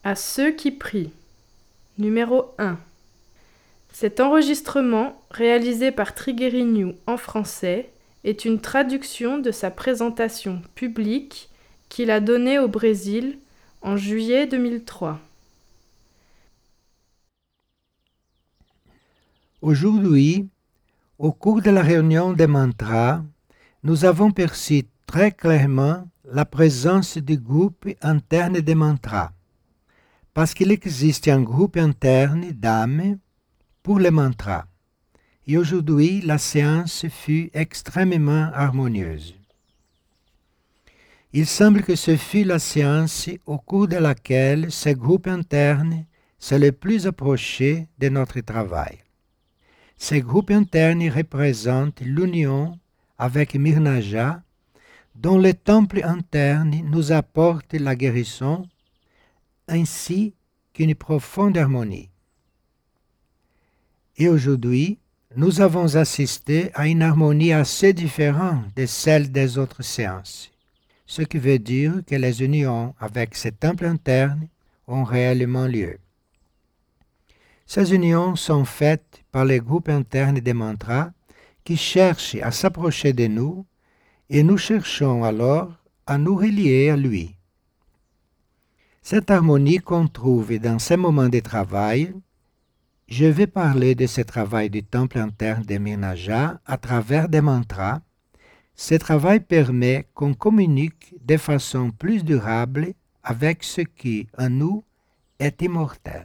À ceux qui prient. Numéro 1. Cet enregistrement, réalisé par Triguerignou en français, est une traduction de sa présentation publique qu'il a donnée au Brésil en juillet 2003. Aujourd'hui, au cours de la réunion des mantras, nous avons perçu très clairement la présence du groupe interne des mantras, parce qu'il existe un groupe interne d'âmes pour les mantras. Et aujourd'hui, la séance fut extrêmement harmonieuse. Il semble que ce fut la séance au cours de laquelle ce groupe interne s'est le plus approché de notre travail. Ce groupe interne représente l'union avec Mirnaja, dont le temple interne nous apporte la guérison, ainsi qu'une profonde harmonie. Et aujourd'hui, nous avons assisté à une harmonie assez différente de celle des autres séances, ce qui veut dire que les unions avec ce temple interne ont réellement lieu. Ces unions sont faites par les groupes internes des mantras qui cherchent à s'approcher de nous et nous cherchons alors à nous relier à lui. Cette harmonie qu'on trouve dans ces moments de travail, je vais parler de ce travail du temple interne de Mirnaja à travers des mantras. Ce travail permet qu'on communique de façon plus durable avec ce qui, en nous, est immortel.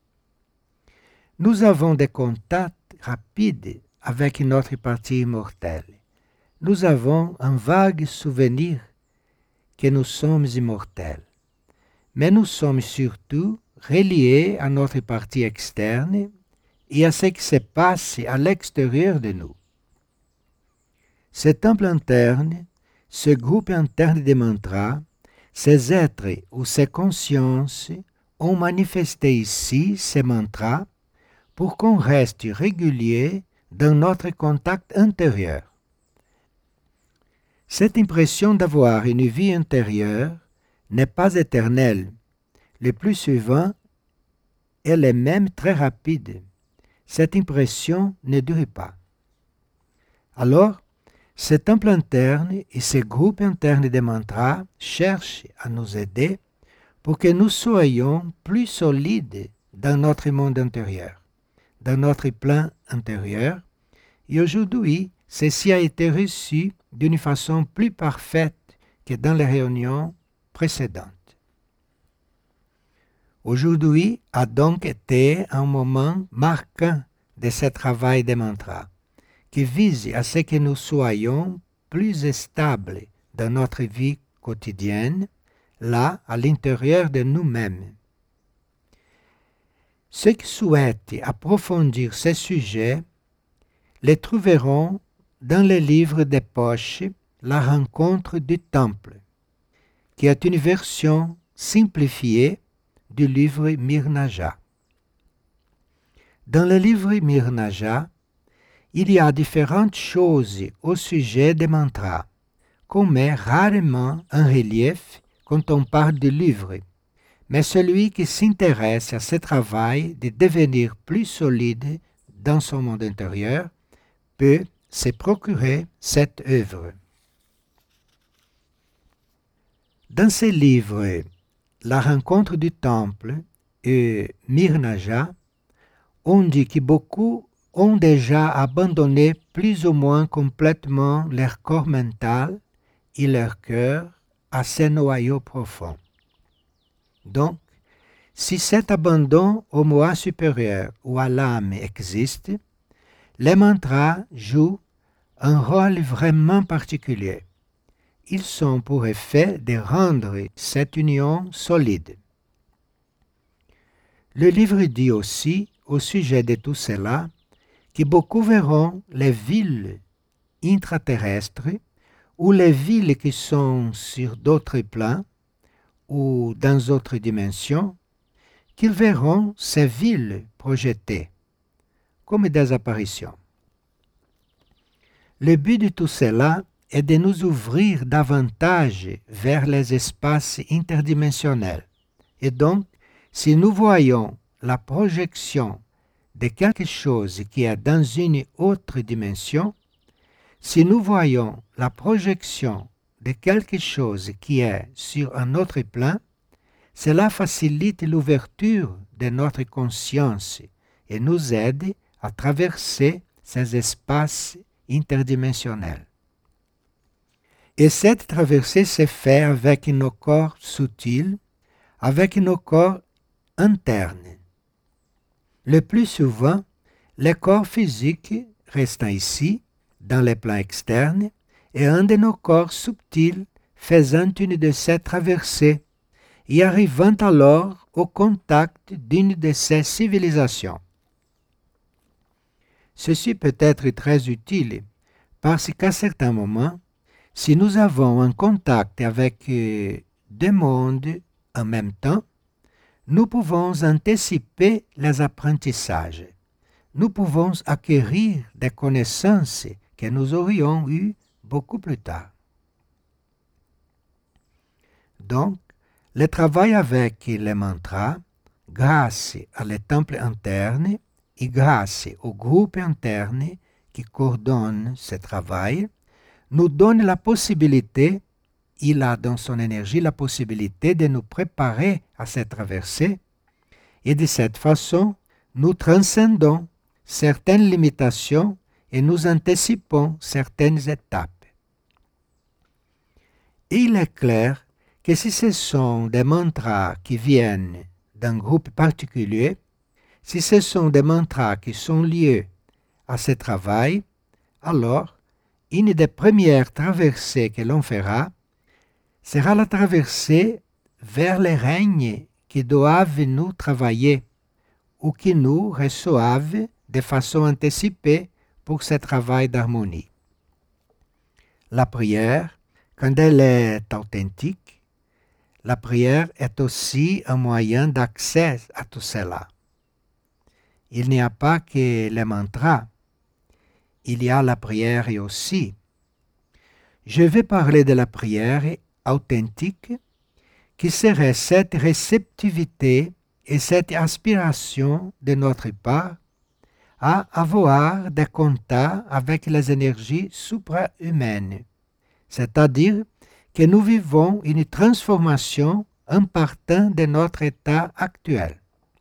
Nous avons des contacts rapides avec notre partie immortelle. Nous avons un vague souvenir que nous sommes immortels. Mais nous sommes surtout reliés à notre partie externe et à ce qui se passe à l'extérieur de nous. Ce temple interne, ce groupe interne des mantras, ces êtres ou ces consciences ont manifesté ici ces mantras pour qu'on reste régulier dans notre contact intérieur. Cette impression d'avoir une vie intérieure n'est pas éternelle. Le plus souvent, elle est même très rapide. Cette impression ne dure pas. Alors, ce temple interne et ce groupe interne des mantras cherchent à nous aider pour que nous soyons plus solides dans notre monde intérieur, dans notre plan intérieur. Et aujourd'hui, ceci a été reçu d'une façon plus parfaite que dans les réunions précédentes. Aujourd'hui a donc été un moment marquant de ce travail des mantras, qui vise à ce que nous soyons plus stables dans notre vie quotidienne, là, à l'intérieur de nous-mêmes. Ceux qui souhaitent approfondir ces sujets les trouveront dans le livre de poche La rencontre du temple, qui est une version simplifiée du livre Mirnaja. Dans le livre Mirnaja, il y a différentes choses au sujet des mantras, qu'on met rarement en relief quand on parle du livre, mais celui qui s'intéresse à ce travail de devenir plus solide dans son monde intérieur peut se procurer cette œuvre. Dans ce livre, La rencontre du temple et Mirnaja, on dit que beaucoup ont déjà abandonné plus ou moins complètement leur corps mental et leur cœur à ce noyau profond. Donc, si cet abandon au moi supérieur ou à l'âme existe, les mantras jouent un rôle vraiment particulier. Ils sont pour effet de rendre cette union solide. Le livre dit aussi, au sujet de tout cela, que beaucoup verront les villes intraterrestres ou les villes qui sont sur d'autres plans ou dans d'autres dimensions, qu'ils verront ces villes projetées comme des apparitions. Le but de tout cela est de nous ouvrir davantage vers les espaces interdimensionnels. Et donc, Si nous voyons la projection de quelque chose qui est dans une autre dimension, si nous voyons la projection de quelque chose qui est sur un autre plan, cela facilite l'ouverture de notre conscience et nous aide à traverser ces espaces interdimensionnels. Et cette traversée se fait avec nos corps subtils, avec nos corps internes. Le plus souvent, le corps physique restant ici, dans les plans externes, et un de nos corps subtils faisant une de ces traversées et arrivant alors au contact d'une de ces civilisations. Ceci peut être très utile parce qu'à certains moments, si nous avons un contact avec deux mondes en même temps, nous pouvons anticiper les apprentissages. Nous pouvons acquérir des connaissances que nous aurions eues beaucoup plus tard. Donc, le travail avec les mantras, grâce à les temples internes et grâce au groupe interne qui coordonne ce travail, nous donne la possibilité, il a dans son énergie la possibilité de nous préparer à cette traversée et de cette façon, nous transcendons certaines limitations et nous anticipons certaines étapes. Et il est clair que si ce sont des mantras qui viennent d'un groupe particulier, si ce sont des mantras qui sont liés à ce travail, alors une des premières traversées que l'on fera sera la traversée vers les règnes qui doivent nous travailler ou qui nous reçoivent de façon anticipée pour ce travail d'harmonie. La prière, quand elle est authentique, la prière est aussi un moyen d'accès à tout cela. Il n'y a pas que les mantras, il y a la prière aussi. Je vais parler de la prière authentique qui serait cette réceptivité et cette aspiration de notre part à avoir des contacts avec les énergies suprahumaines, c'est-à-dire que nous vivons une transformation en partant de notre état actuel.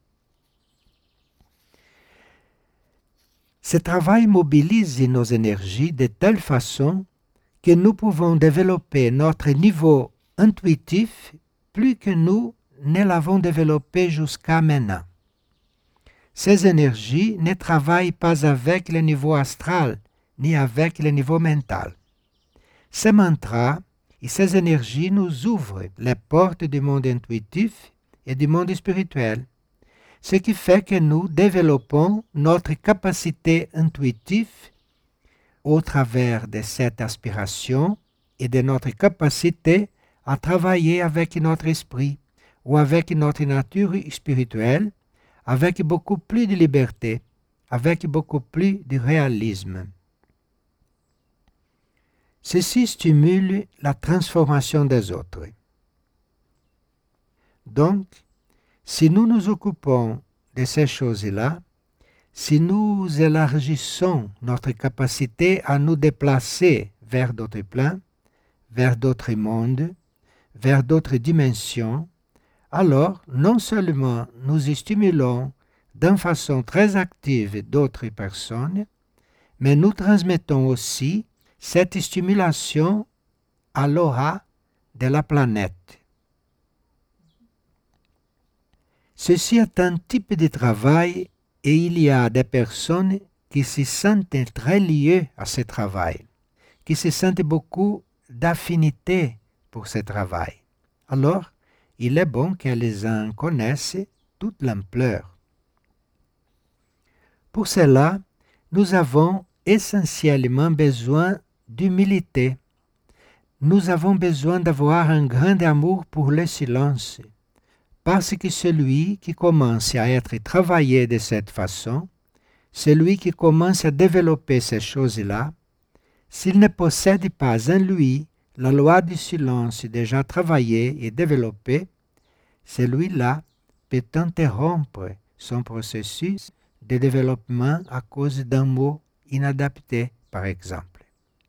Ce travail mobilise nos énergies de telle façon que nous pouvons développer notre niveau intuitif plus que nous ne l'avons développé jusqu'à maintenant. Ces énergies ne travaillent pas avec le niveau astral ni avec le niveau mental. Ces mantras et ces énergies nous ouvrent les portes du monde intuitif et du monde spirituel, ce qui fait que nous développons notre capacité intuitive au travers de cette aspiration et de notre capacité à travailler avec notre esprit ou avec notre nature spirituelle, avec beaucoup plus de liberté, avec beaucoup plus de réalisme. Ceci stimule la transformation des autres. Donc, si nous nous occupons de ces choses-là, si nous élargissons notre capacité à nous déplacer vers d'autres plans, vers d'autres mondes, vers d'autres dimensions, alors non seulement nous stimulons d'une façon très active d'autres personnes, mais nous transmettons aussi cette stimulation à l'aura de la planète. Ceci est un type de travail et il y a des personnes qui se sentent très liées à ce travail, qui se sentent beaucoup d'affinité pour ce travail. Alors, il est bon qu'elles en connaissent toute l'ampleur. Pour cela, nous avons essentiellement besoin d'humilité. Nous avons besoin d'avoir un grand amour pour le silence, parce que celui qui commence à être travaillé de cette façon, celui qui commence à développer ces choses-là, s'il ne possède pas en lui la loi du silence déjà travaillée et développée, celui-là peut interrompre son processus de développement à cause d'un mot inadapté, par exemple.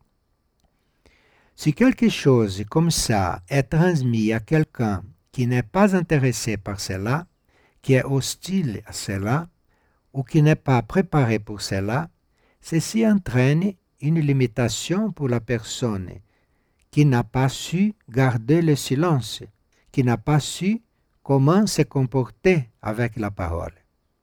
Si quelque chose comme ça est transmis à quelqu'un qui n'est pas intéressé par cela, qui est hostile à cela, ou qui n'est pas préparé pour cela, ceci entraîne une limitation pour la personne qui n'a pas su garder le silence, qui n'a pas su comment se comporter avec la parole.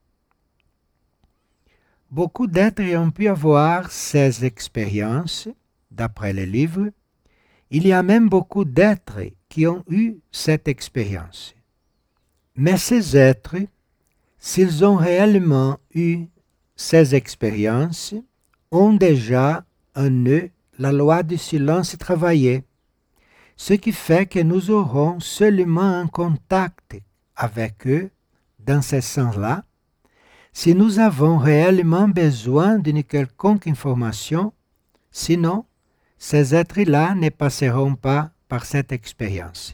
Beaucoup d'êtres ont pu avoir ces expériences, d'après les livres. Il y a même beaucoup d'êtres qui ont eu cette expérience. Mais ces êtres, s'ils ont réellement eu ces expériences, ont déjà en eux la loi du silence travaillée, ce qui fait que nous aurons seulement un contact avec eux dans ce sens-là si nous avons réellement besoin d'une quelconque information, sinon ces êtres-là ne passeront pas par cette expérience.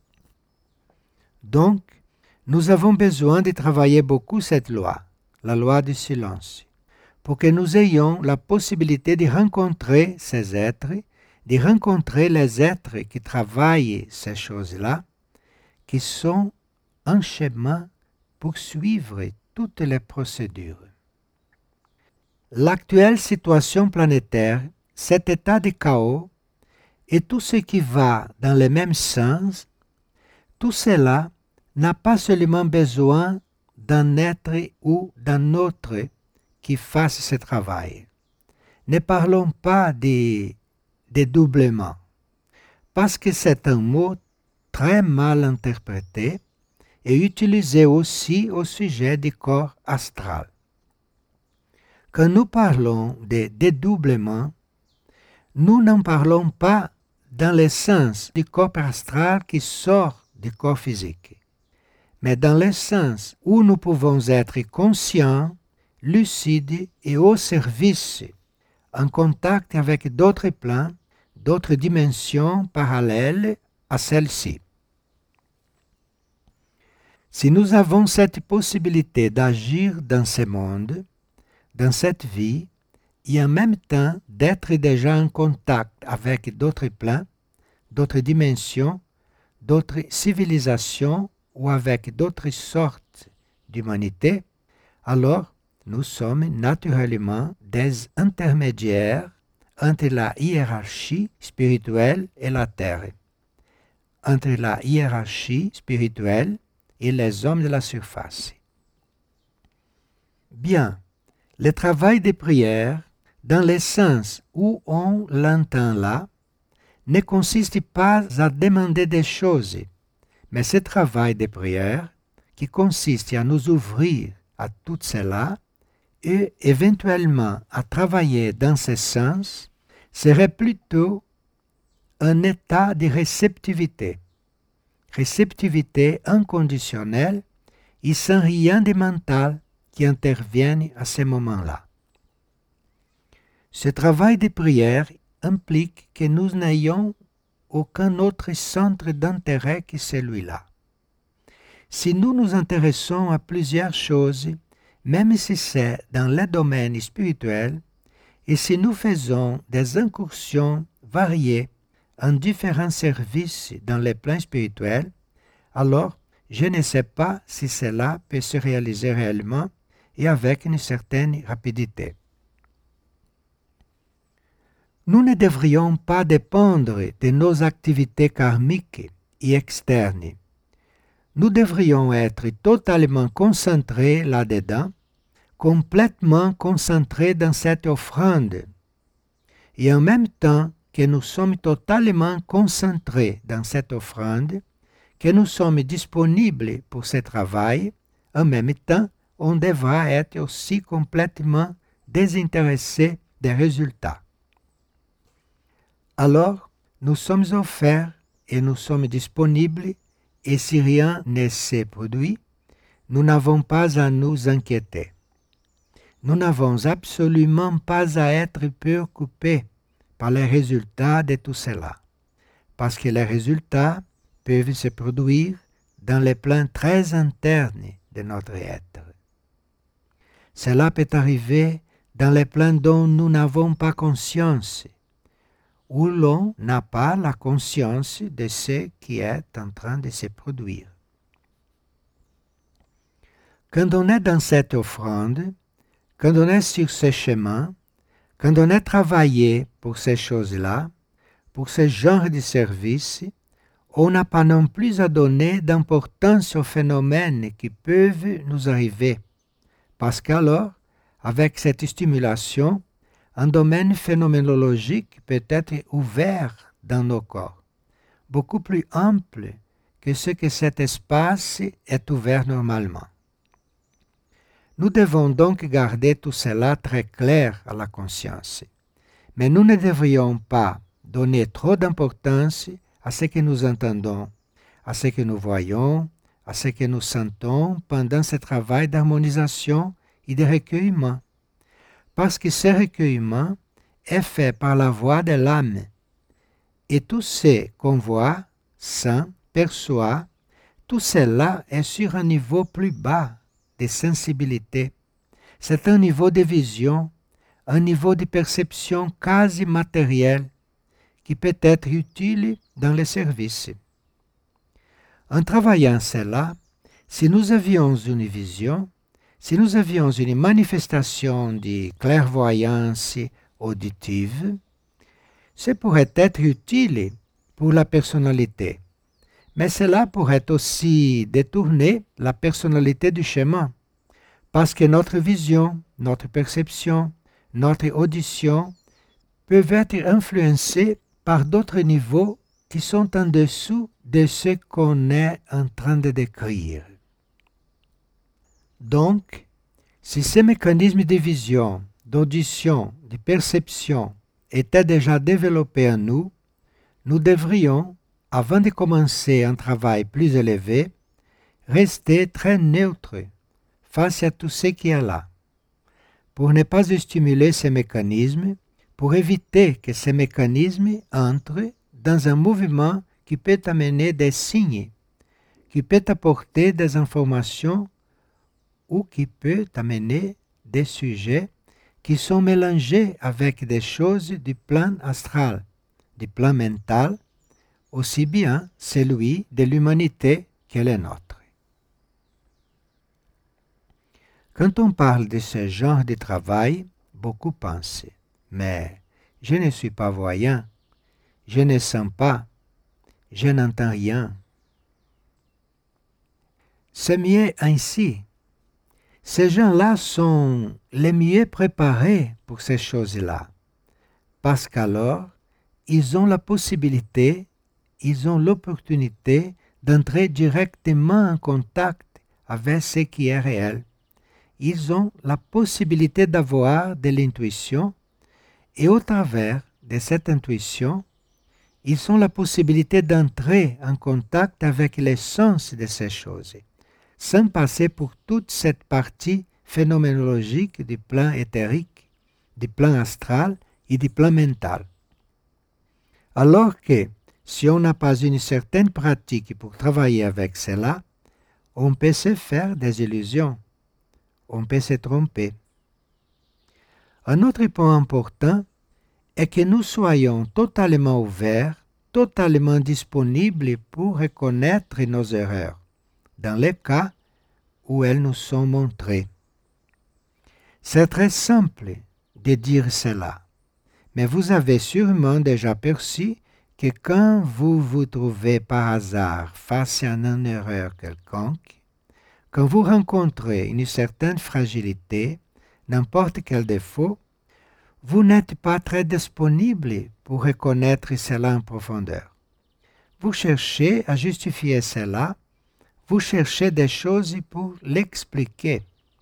Donc, nous avons besoin de travailler beaucoup cette loi, la loi du silence, pour que nous ayons la possibilité de rencontrer ces êtres, de rencontrer les êtres qui travaillent ces choses-là, qui sont en chemin pour suivre toutes les procédures. L'actuelle situation planétaire, cet état de chaos et tout ce qui va dans le même sens, tout cela n'a pas seulement besoin d'un être ou d'un autre qui fasse ce travail. Ne parlons pas de dédoublement, parce que c'est un mot très mal interprété et utilisé aussi au sujet du corps astral. Quand nous parlons de dédoublement, nous n'en parlons pas dans le sens du corps astral qui sort du corps physique, mais dans le sens où nous pouvons être conscients, lucides et au service, en contact avec d'autres plans, d'autres dimensions parallèles à celle-ci. Si nous avons cette possibilité d'agir dans ce monde, dans cette vie, et en même temps d'être déjà en contact avec d'autres plans, d'autres dimensions, d'autres civilisations ou avec d'autres sortes d'humanité, alors nous sommes naturellement des intermédiaires entre la hiérarchie spirituelle et la terre, entre la hiérarchie spirituelle et les hommes de la surface. Bien, le travail de prière, dans le sens où on l'entend là, ne consiste pas à demander des choses, mais ce travail de prière, qui consiste à nous ouvrir à tout cela et éventuellement à travailler dans ce sens, serait plutôt un état de réceptivité inconditionnelle et sans rien de mental qui intervienne à ce moment-là. Ce travail de prière implique que nous n'ayons aucun autre centre d'intérêt que celui-là. Si nous nous intéressons à plusieurs choses, même si c'est dans le domaine spirituel, et si nous faisons des incursions variées en différents services dans les plans spirituels, alors je ne sais pas si cela peut se réaliser réellement et avec une certaine rapidité. Nous ne devrions pas dépendre de nos activités karmiques et externes. Nous devrions être totalement concentrés là-dedans, complètement concentrés dans cette offrande. Et en même temps que nous sommes totalement concentrés dans cette offrande, que nous sommes disponibles pour ce travail, en même temps, on devra être aussi complètement désintéressés des résultats. Alors, nous sommes offerts et nous sommes disponibles, et si rien ne se produit, nous n'avons pas à nous inquiéter. Nous n'avons absolument pas à être préoccupés par les résultats de tout cela, parce que les résultats peuvent se produire dans les plans très internes de notre être. Cela peut arriver dans les plans dont nous n'avons pas conscience, où l'on n'a pas la conscience de ce qui est en train de se produire. Quand on est dans cette offrande, quand on est sur ce chemin, quand on est travaillé pour ces choses-là, pour ce genre de service, on n'a pas non plus à donner d'importance aux phénomènes qui peuvent nous arriver, parce qu'alors, avec cette stimulation, un domaine phénoménologique peut être ouvert dans nos corps, beaucoup plus ample que ce que cet espace est ouvert normalement. Nous devons donc garder tout cela très clair à la conscience, mais nous ne devrions pas donner trop d'importance à ce que nous entendons, à ce que nous voyons, à ce que nous sentons pendant ce travail d'harmonisation et de recueillement, parce que ce recueillement est fait par la voix de l'âme, et tout ce qu'on voit, sent, perçoit, tout cela est sur un niveau plus bas de sensibilité. C'est un niveau de vision, un niveau de perception quasi matérielle qui peut être utile dans le service. En travaillant cela, si nous avions une vision, si nous avions une manifestation de clairvoyance auditive, ce pourrait être utile pour la personnalité. Mais cela pourrait aussi détourner la personnalité du chemin, parce que notre vision, notre perception, notre audition peuvent être influencées par d'autres niveaux qui sont en dessous de ce qu'on est en train de décrire. Donc, si ces mécanismes de vision, d'audition, de perception étaient déjà développés en nous, nous devrions, avant de commencer un travail plus élevé, rester très neutres face à tout ce qui est là, pour ne pas stimuler ces mécanismes, pour éviter que ces mécanismes entrent dans un mouvement qui peut amener des signes, qui peut apporter des informations ou qui peut amener des sujets qui sont mélangés avec des choses du plan astral, du plan mental, aussi bien celui de l'humanité que le nôtre. Quand on parle de ce genre de travail, beaucoup pensent « Mais je ne suis pas voyant, je ne sens pas, je n'entends rien. » C'est mieux ainsi. Ces gens-là sont les mieux préparés pour ces choses-là, parce qu'alors, ils ont la possibilité, ils ont l'opportunité d'entrer directement en contact avec ce qui est réel. Ils ont la possibilité d'avoir de l'intuition et au travers de cette intuition, ils ont la possibilité d'entrer en contact avec l'essence de ces choses, sans passer pour toute cette partie phénoménologique du plan éthérique, du plan astral et du plan mental. Alors que, si on n'a pas une certaine pratique pour travailler avec cela, on peut se faire des illusions, on peut se tromper. Un autre point important est que nous soyons totalement ouverts, totalement disponibles pour reconnaître nos erreurs, dans les cas où elles nous sont montrées. C'est très simple de dire cela, mais vous avez sûrement déjà perçu que quand vous vous trouvez par hasard face à une erreur quelconque, quand vous rencontrez une certaine fragilité, n'importe quel défaut, vous n'êtes pas très disponible pour reconnaître cela en profondeur. Vous cherchez à justifier cela, vous cherchez des choses pour l'expliquer.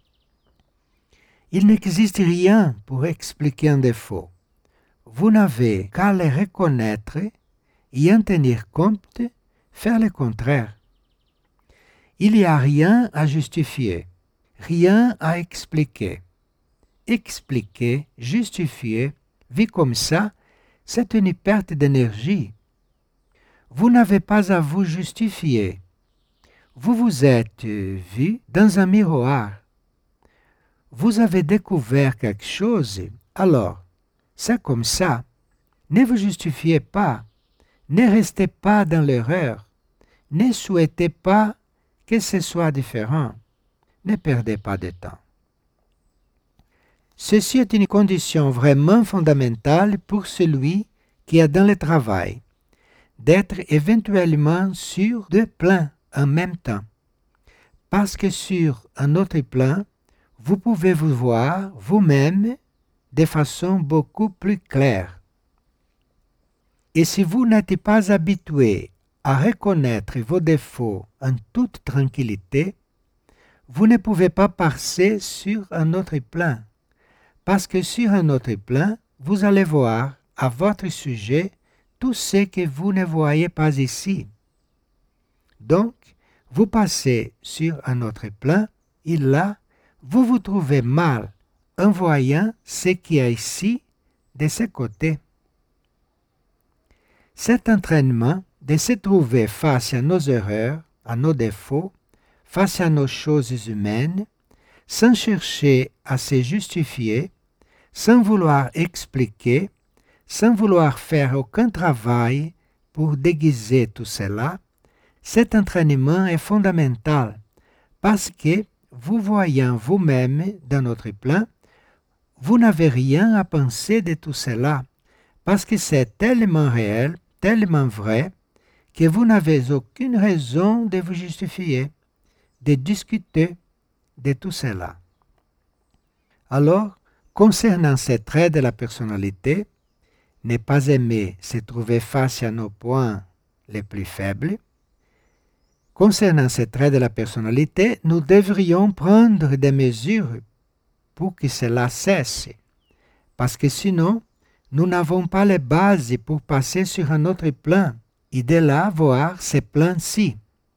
Il n'existe rien pour expliquer un défaut. Vous n'avez qu'à le reconnaître et en tenir compte, faire le contraire. Il n'y a rien à justifier, rien à expliquer. Expliquer, justifier, vu comme ça, c'est une perte d'énergie. Vous n'avez pas à vous justifier. vous vous êtes vu dans un miroir. Vous avez découvert quelque chose, alors, c'est comme ça. Ne vous justifiez pas, ne restez pas dans l'erreur, ne souhaitez pas que ce soit différent, ne perdez pas de temps. Ceci est une condition vraiment fondamentale pour celui qui est dans le travail, d'être éventuellement sur deux plans en même temps. Parce que sur un autre plan, vous pouvez vous voir vous-même de façon beaucoup plus claire. Et si vous n'êtes pas habitué à reconnaître vos défauts en toute tranquillité, vous ne pouvez pas passer sur un autre plan. Parce que sur un autre plan, vous allez voir à votre sujet tout ce que vous ne voyez pas ici. Donc, vous passez sur un autre plan et là, vous vous trouvez mal en voyant ce qui est ici, de ce côté. Cet entraînement de se trouver face à nos erreurs, à nos défauts, face à nos choses humaines, sans chercher à se justifier, sans vouloir expliquer, sans vouloir faire aucun travail pour déguiser tout cela, cet entraînement est fondamental parce que, vous voyant vous-même dans notre plan, vous n'avez rien à penser de tout cela parce que c'est tellement réel, tellement vrai, que vous n'avez aucune raison de vous justifier, de discuter de tout cela. Alors, concernant ces traits de la personnalité, ne pas aimer se trouver face à nos points les plus faibles, concernant ces traits de la personnalité, nous devrions prendre des mesures pour que cela cesse, parce que sinon, nous n'avons pas les bases pour passer sur un autre plan et de là voir ces plans-ci.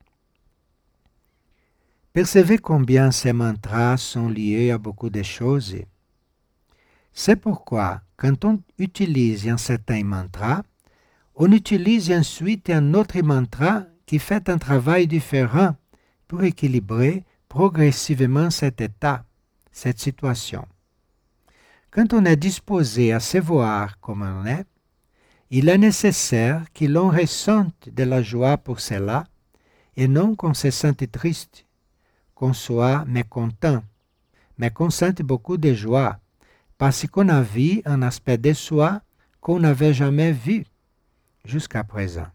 Percevez combien ces mantras sont liés à beaucoup de choses. C'est pourquoi, quand on utilise un certain mantra, on utilise ensuite un autre mantra qui fait un travail différent pour équilibrer progressivement cet état, cette situation. Quand on est disposé à se voir comme on est, il est nécessaire que l'on ressente de la joie pour cela et non qu'on se sente triste, qu'on soit mécontent, mais qu'on sente beaucoup de joie parce qu'on a vu un aspect de soi qu'on n'avait jamais vu jusqu'à présent.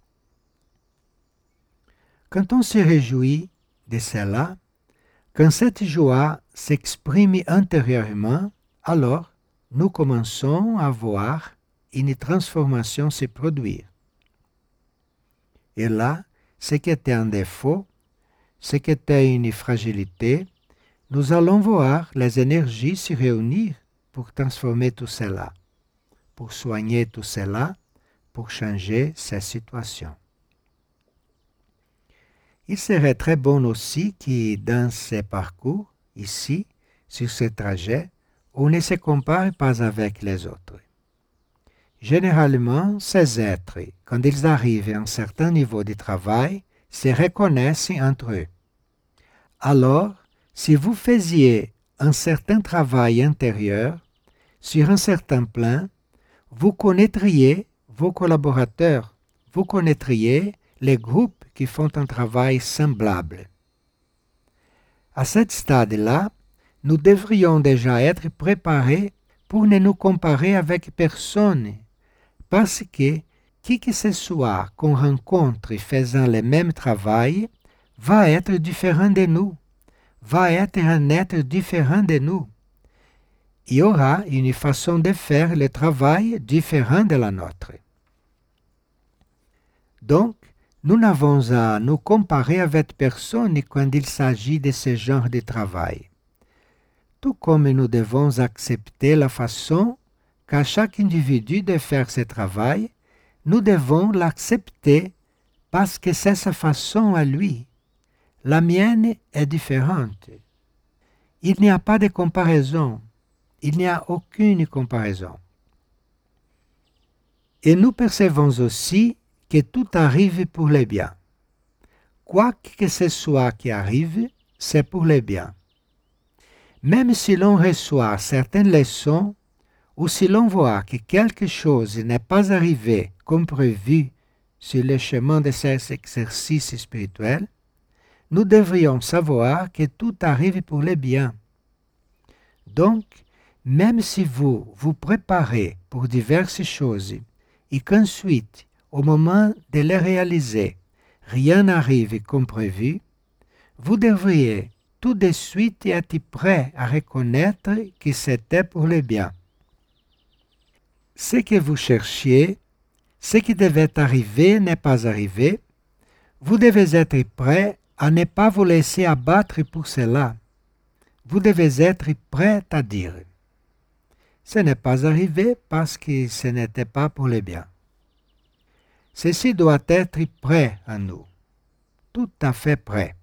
Quand on se réjouit de cela, quand cette joie s'exprime intérieurement, alors nous commençons à voir une transformation se produire. Et là, ce qui était un défaut, ce qui était une fragilité, nous allons voir les énergies se réunir pour transformer tout cela, pour soigner tout cela, pour changer ces situations. Il serait très bon aussi que dans ces parcours, ici, sur ce trajet, on ne se compare pas avec les autres. Généralement, ces êtres, quand ils arrivent à un certain niveau de travail, se reconnaissent entre eux. Alors, si vous faisiez un certain travail intérieur, sur un certain plan, vous connaîtriez vos collaborateurs, vous connaîtriez les groupes qui font un travail semblable. À ce stade-là, nous devrions déjà être préparés pour ne nous comparer avec personne, parce que qui que ce soit qu'on rencontre faisant le même travail va être différent de nous, va être un être différent de nous. Il y aura une façon de faire le travail différente de la nôtre. Donc, nous n'avons à nous comparer avec personne quand il s'agit de ce genre de travail. Tout comme nous devons accepter la façon qu'a chaque individu de faire ce travail, nous devons l'accepter parce que c'est sa façon à lui. La mienne est différente. Il n'y a pas de comparaison. Il n'y a aucune comparaison. Et nous percevons aussi que tout arrive pour le bien. quoi que ce soit qui arrive, c'est pour le bien. Même si l'on reçoit certaines leçons, ou si l'on voit que quelque chose n'est pas arrivé comme prévu sur le chemin de ces exercices spirituels, nous devrions savoir que tout arrive pour le bien. Donc, même si vous vous préparez pour diverses choses et qu'ensuite, au moment de les réaliser, rien n'arrive comme prévu, vous devriez tout de suite être prêt à reconnaître que c'était pour le bien. Ce que vous cherchiez, ce qui devait arriver n'est pas arrivé, vous devez être prêt à ne pas vous laisser abattre pour cela. Vous devez être prêt à dire « Ce n'est pas arrivé parce que ce n'était pas pour le bien ». Ceci doit être prêt à nous, tout à fait prêt.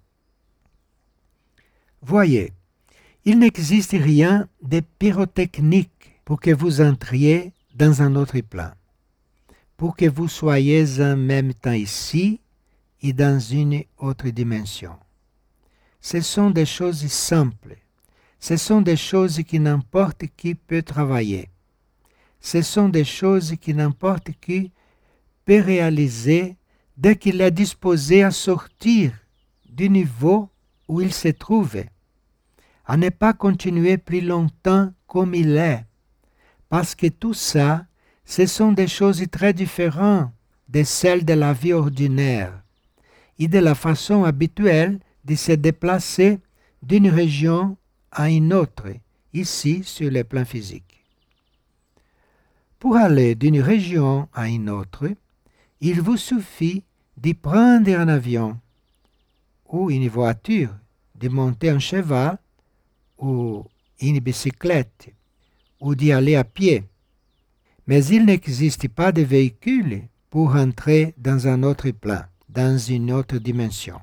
Voyez, il n'existe rien de pyrotechnique pour que vous entriez dans un autre plan, pour que vous soyez en même temps ici et dans une autre dimension. Ce sont des choses simples. Ce sont des choses que n'importe qui peut travailler. Ce sont des choses que n'importe qui peut réaliser dès qu'il est disposé à sortir du niveau où il se trouve, à ne pas continuer plus longtemps comme il est, parce que tout ça, ce sont des choses très différentes de celles de la vie ordinaire et de la façon habituelle de se déplacer d'une région à une autre, ici sur le plan physique. Pour aller d'une région à une autre, il vous suffit de prendre un avion ou une voiture, de monter un cheval ou une bicyclette ou d'y aller à pied. Mais il n'existe pas de véhicule pour entrer dans un autre plan, dans une autre dimension.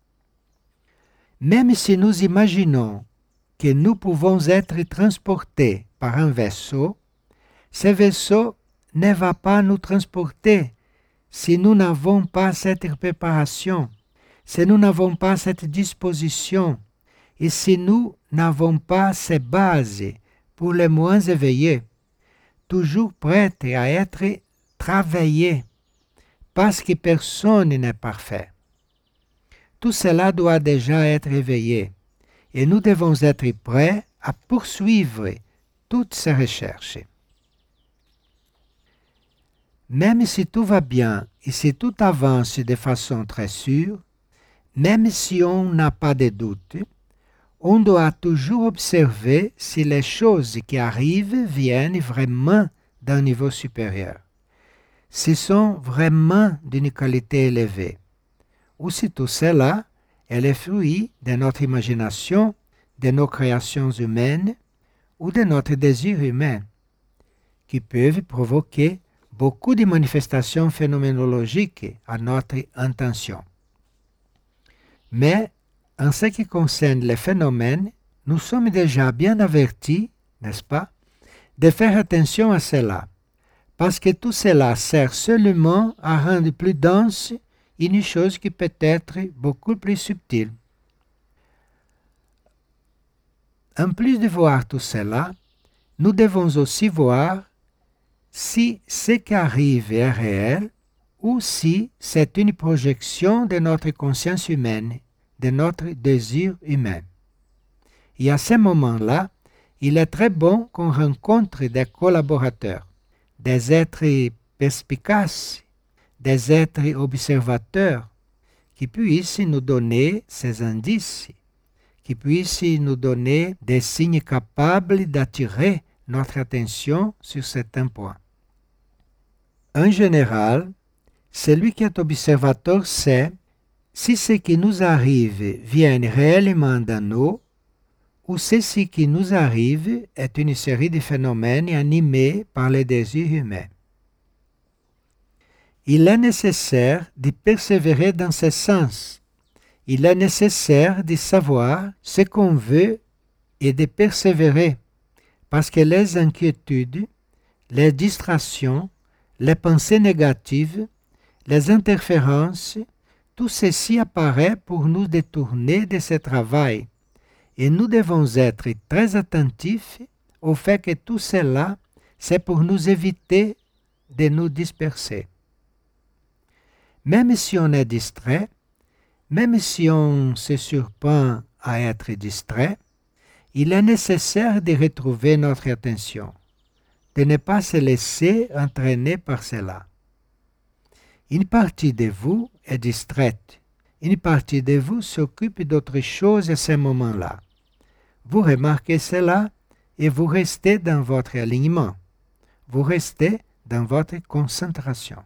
Même si nous imaginons que nous pouvons être transportés par un vaisseau, ce vaisseau ne va pas nous transporter si nous n'avons pas cette préparation, si nous n'avons pas cette disposition et si nous n'avons pas ces bases pour les moins éveillés, toujours prêts à être travaillés, parce que personne n'est parfait. Tout cela doit déjà être éveillé et nous devons être prêts à poursuivre toutes ces recherches. Même si tout va bien et si tout avance de façon très sûre, même si on n'a pas de doute, on doit toujours observer si les choses qui arrivent viennent vraiment d'un niveau supérieur, si sont vraiment d'une qualité élevée, ou si tout cela est le fruit de notre imagination, de nos créations humaines ou de notre désir humain, qui peuvent provoquer beaucoup de manifestations phénoménologiques à notre intention. Mais en ce qui concerne les phénomènes, nous sommes déjà bien avertis, n'est-ce pas, de faire attention à cela, parce que tout cela sert seulement à rendre plus dense une chose qui peut être beaucoup plus subtile. En plus de voir tout cela, nous devons aussi voir si ce qui arrive est réel ou si c'est une projection de notre conscience humaine, de notre désir humain. Et à ce moment-là, il est très bon qu'on rencontre des collaborateurs, des êtres perspicaces, des êtres observateurs qui puissent nous donner ces indices, qui puissent nous donner des signes capables d'attirer notre attention sur certains points. En général, celui qui est observateur sait si ce qui nous arrive vient réellement de nous ou si ce qui nous arrive est une série de phénomènes animés par les désirs humains. Il est nécessaire de persévérer dans ce sens. Il est nécessaire de savoir ce qu'on veut et de persévérer, parce que les inquiétudes, les distractions, les pensées négatives, les interférences, tout ceci apparaît pour nous détourner de ce travail et nous devons être très attentifs au fait que tout cela, c'est pour nous éviter de nous disperser. Même si on est distrait, même si on se surprend à être distrait, il est nécessaire de retrouver notre attention, de ne pas se laisser entraîner par cela. Une partie de vous est distraite. Une partie de vous s'occupe d'autre chose à ce moment-là. Vous remarquez cela et vous restez dans votre alignement. Vous restez dans votre concentration.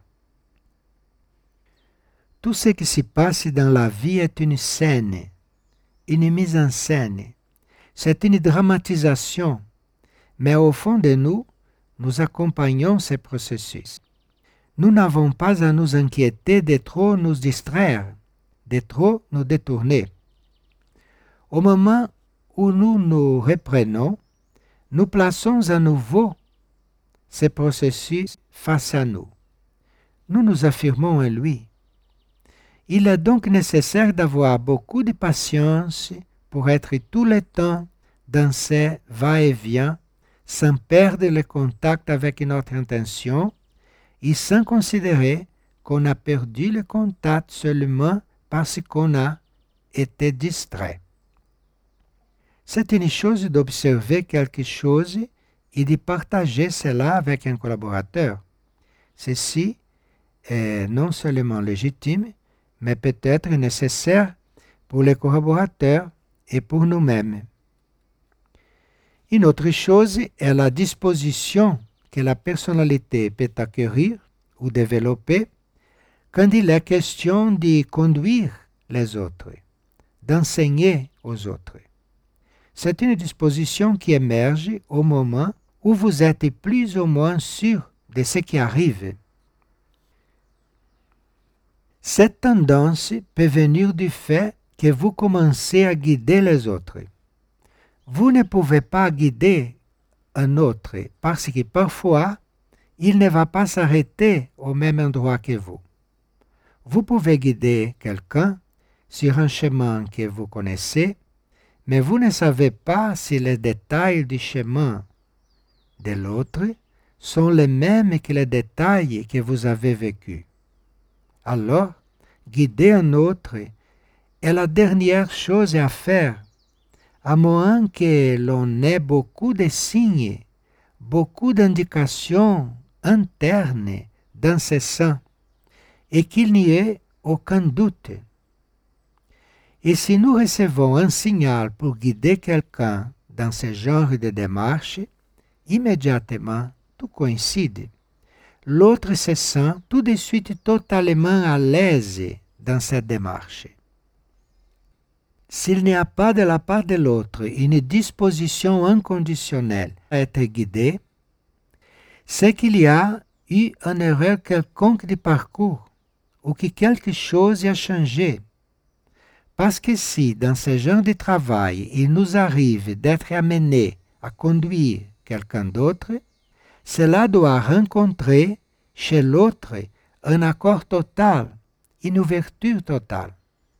Tout ce qui se passe dans la vie est une scène, une mise en scène. C'est une dramatisation. Mais au fond de nous, nous accompagnons ce processus. Nous n'avons pas à nous inquiéter de trop nous distraire, de trop nous détourner. Au moment où nous nous reprenons, nous plaçons à nouveau ce processus face à nous. Nous nous affirmons en lui. Il est donc nécessaire d'avoir beaucoup de patience pour être tout le temps dans ce va-et-vient, sans perdre le contact avec notre intention et sans considérer qu'on a perdu le contact seulement parce qu'on a été distrait. C'est une chose d'observer quelque chose et de partager cela avec un collaborateur. Ceci est non seulement légitime, mais peut-être nécessaire pour les collaborateurs et pour nous-mêmes. Une autre chose est la disposition que la personnalité peut acquérir ou développer quand il est question de conduire les autres, d'enseigner aux autres. C'est une disposition qui émerge au moment où vous êtes plus ou moins sûr de ce qui arrive. Cette tendance peut venir du fait que vous commencez à guider les autres. Vous ne pouvez pas guider un autre parce que parfois, il ne va pas s'arrêter au même endroit que vous. Vous pouvez guider quelqu'un sur un chemin que vous connaissez, mais vous ne savez pas si les détails du chemin de l'autre sont les mêmes que les détails que vous avez vécus. Alors, guider un autre est la dernière chose à faire, à moins que l'on ait beaucoup de signes, beaucoup d'indications internes dans ce sens, et qu'il n'y ait aucun doute. Et si nous recevons un signal pour guider quelqu'un dans ce genre de démarche, immédiatement tout coïncide. L'autre se sent tout de suite totalement à l'aise dans cette démarche. S'il n'y a pas de la part de l'autre une disposition inconditionnelle à être guidé, c'est qu'il y a eu une erreur quelconque de parcours ou que quelque chose a changé. Parce que si, dans ce genre de travail, il nous arrive d'être amenés à conduire quelqu'un d'autre, cela doit rencontrer chez l'autre un accord total, une ouverture totale.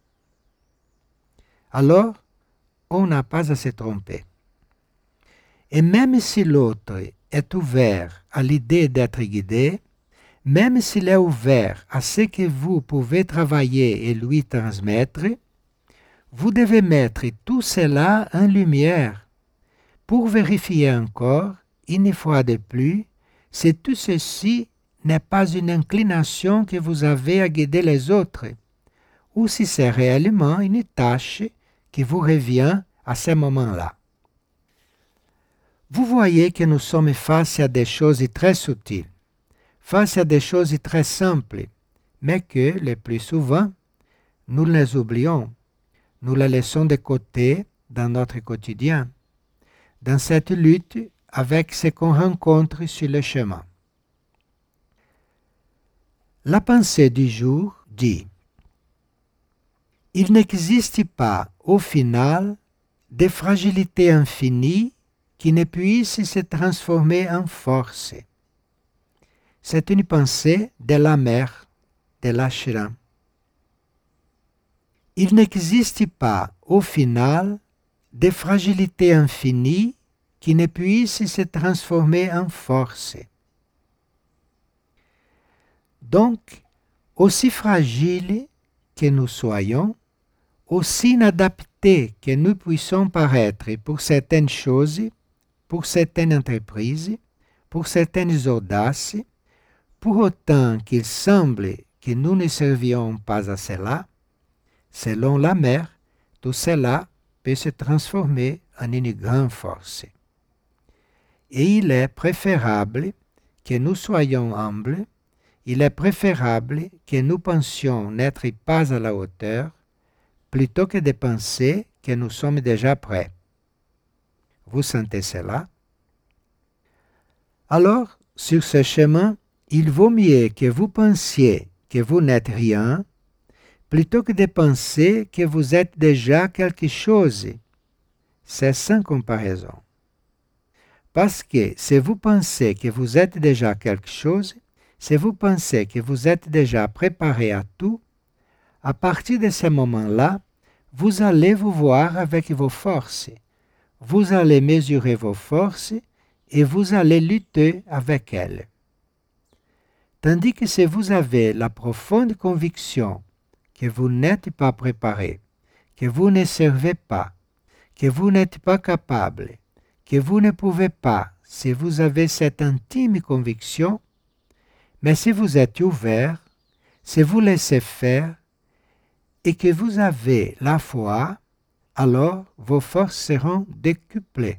Alors, on n'a pas à se tromper. Et même si l'autre est ouvert à l'idée d'être guidé, même s'il est ouvert à ce que vous pouvez travailler et lui transmettre, vous devez mettre tout cela en lumière pour vérifier encore, une fois de plus, si tout ceci n'est pas une inclination que vous avez à guider les autres, ou si c'est réellement une tâche qui vous revient à ce moment-là. Vous voyez que nous sommes face à des choses très subtiles, face à des choses très simples, mais que, le plus souvent, nous les oublions, nous les laissons de côté dans notre quotidien, dans cette lutte avec ce qu'on rencontre sur le chemin. La pensée du jour dit: il n'existe pas, au final, de fragilité infinie qui ne puisse se transformer en force. C'est une pensée de la mère de l'ashram. il n'existe pas, au final, des fragilités infinies qui ne puissent se transformer en force. Donc, aussi fragiles que nous soyons, aussi inadaptés que nous puissions paraître pour certaines choses, pour certaines entreprises, pour certaines audaces, pour autant qu'il semble que nous ne servions pas à cela, selon la mer, tout cela peut se transformer en une grande force. Et il est préférable que nous soyons humbles, il est préférable que nous pensions n'être pas à la hauteur, plutôt que de penser que nous sommes déjà prêts. Vous sentez cela? Alors, sur ce chemin, il vaut mieux que vous pensiez que vous n'êtes rien, plutôt que de penser que vous êtes déjà quelque chose. C'est sans comparaison. Parce que si vous pensez que vous êtes déjà quelque chose, si vous pensez que vous êtes déjà préparé à tout, à partir de ce moment-là, vous allez vous voir avec vos forces. Vous allez mesurer vos forces et vous allez lutter avec elles. Tandis que si vous avez la profonde conviction que vous n'êtes pas préparé, que vous ne servez pas, que vous n'êtes pas capable, que vous ne pouvez pas, si vous avez cette intime conviction, mais si vous êtes ouvert, si vous laissez faire, et que vous avez la foi, alors vos forces seront décuplées.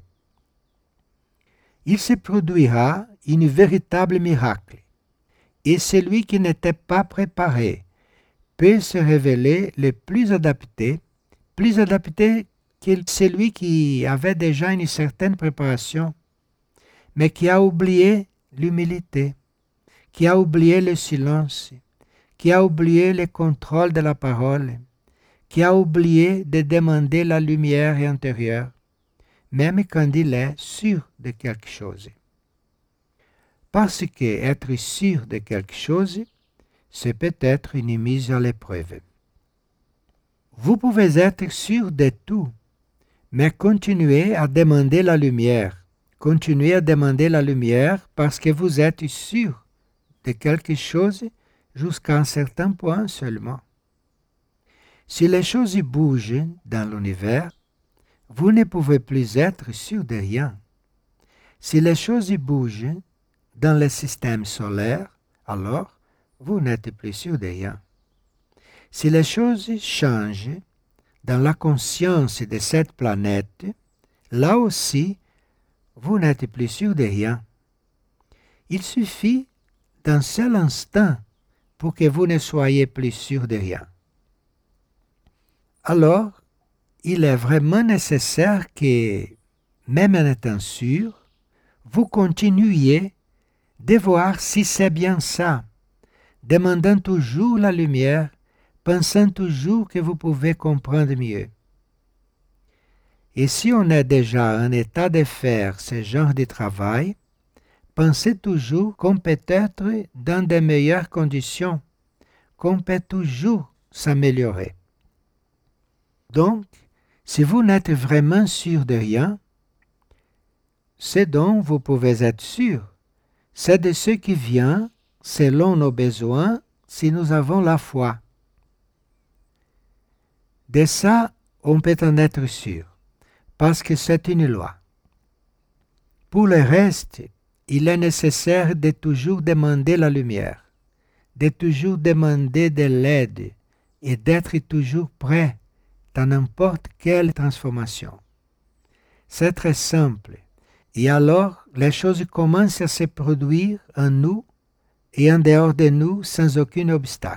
Il se produira un véritable miracle, et celui qui n'était pas préparé peut se révéler le plus adapté que celui qui avait déjà une certaine préparation, mais qui a oublié l'humilité, qui a oublié le silence, qui a oublié le contrôle de la parole, qui a oublié de demander la lumière intérieure, même quand il est sûr de quelque chose. Parce que être sûr de quelque chose, c'est peut-être une mise à l'épreuve. Vous pouvez être sûr de tout, mais continuez à demander la lumière. Continuez à demander la lumière parce que vous êtes sûr de quelque chose jusqu'à un certain point seulement. Si les choses bougent dans l'univers, vous ne pouvez plus être sûr de rien. Si les choses bougent dans le système solaire, alors vous n'êtes plus sûr de rien. Si les choses changent dans la conscience de cette planète, là aussi, vous n'êtes plus sûr de rien. Il suffit d'un seul instant pour que vous ne soyez plus sûr de rien. Alors, il est vraiment nécessaire que, même en étant sûr, vous continuiez de voir si c'est bien ça, demandant toujours la lumière, pensant toujours que vous pouvez comprendre mieux. Et si on est déjà en état de faire ce genre de travail, pensez toujours qu'on peut être dans de meilleures conditions, qu'on peut toujours s'améliorer. Donc, si vous n'êtes vraiment sûr de rien, ce dont vous pouvez être sûr, c'est de ce qui vient selon nos besoins si nous avons la foi. De ça, on peut en être sûr, parce que c'est une loi. Pour le reste, il est nécessaire de toujours demander la lumière, de toujours demander de l'aide et d'être toujours prêt dans n'importe quelle transformation. C'est très simple. Et alors, les choses commencent à se produire en nous et en dehors de nous sans aucun obstacle.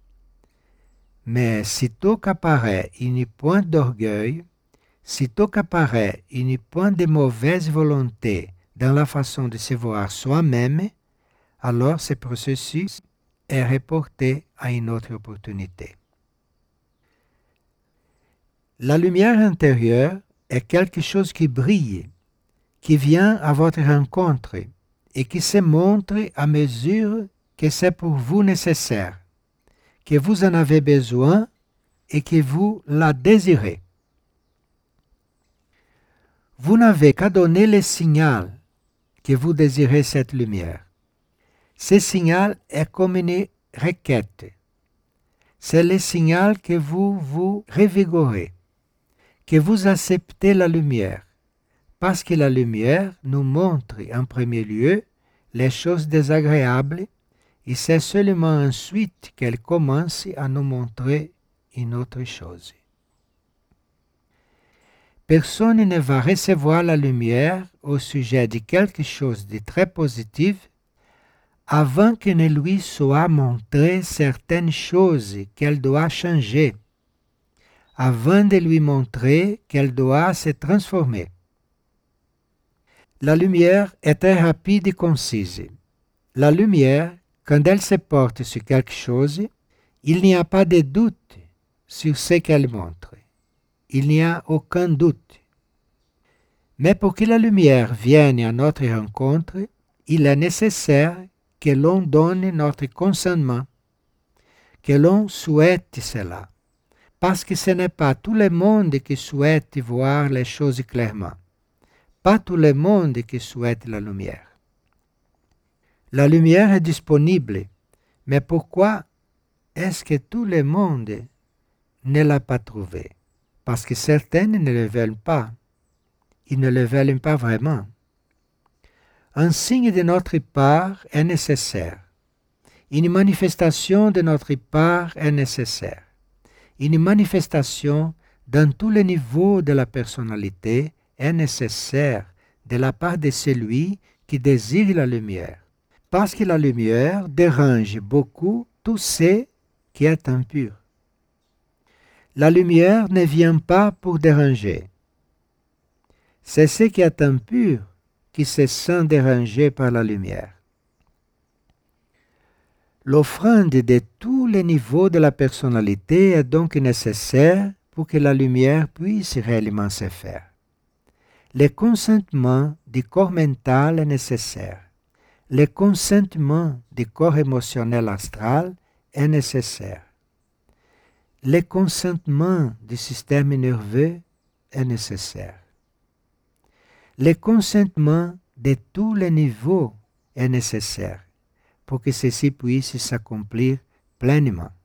Mais sitôt qu'apparaît une pointe d'orgueil, sitôt qu'apparaît une pointe de mauvaise volonté dans la façon de se voir soi-même, alors ce processus est reporté à une autre opportunité. La lumière intérieure est quelque chose qui brille, qui vient à votre rencontre et qui se montre à mesure que c'est pour vous nécessaire, que vous en avez besoin et que vous la désirez. Vous n'avez qu'à donner le signal que vous désirez cette lumière. Ce signal est comme une requête. C'est le signal que vous vous revigorez, que vous acceptez la lumière, parce que la lumière nous montre en premier lieu les choses désagréables et c'est seulement ensuite qu'elle commence à nous montrer une autre chose. Personne ne va recevoir la lumière au sujet de quelque chose de très positif avant que ne lui soit montré certaines choses qu'elle doit changer, avant de lui montrer qu'elle doit se transformer. La lumière est très rapide et concise. La lumière, quand elle se porte sur quelque chose, il n'y a pas de doute sur ce qu'elle montre. Il n'y a aucun doute. Mais pour que la lumière vienne à notre rencontre, il est nécessaire que l'on donne notre consentement, que l'on souhaite cela, parce que ce n'est pas tout le monde qui souhaite voir les choses clairement, pas tout le monde qui souhaite la lumière. La lumière est disponible, mais pourquoi est-ce que tout le monde ne l'a pas trouvée? Parce que certains ne le veulent pas. Ils ne le veulent pas vraiment. Un signe de notre part est nécessaire. Une manifestation de notre part est nécessaire. Une manifestation dans tous les niveaux de la personnalité est nécessaire de la part de celui qui désire la lumière. Parce que la lumière dérange beaucoup tout ce qui est impur. La lumière ne vient pas pour déranger. C'est ce qui est impur qui se sent dérangé par la lumière. L'offrande de tous les niveaux de la personnalité est donc nécessaire pour que la lumière puisse réellement se faire. Le consentement du corps mental est nécessaire. Le consentement du corps émotionnel astral est nécessaire. Le consentement du système nerveux est nécessaire. Le consentement de tous les niveaux est nécessaire pour que ceci puisse s'accomplir pleinement.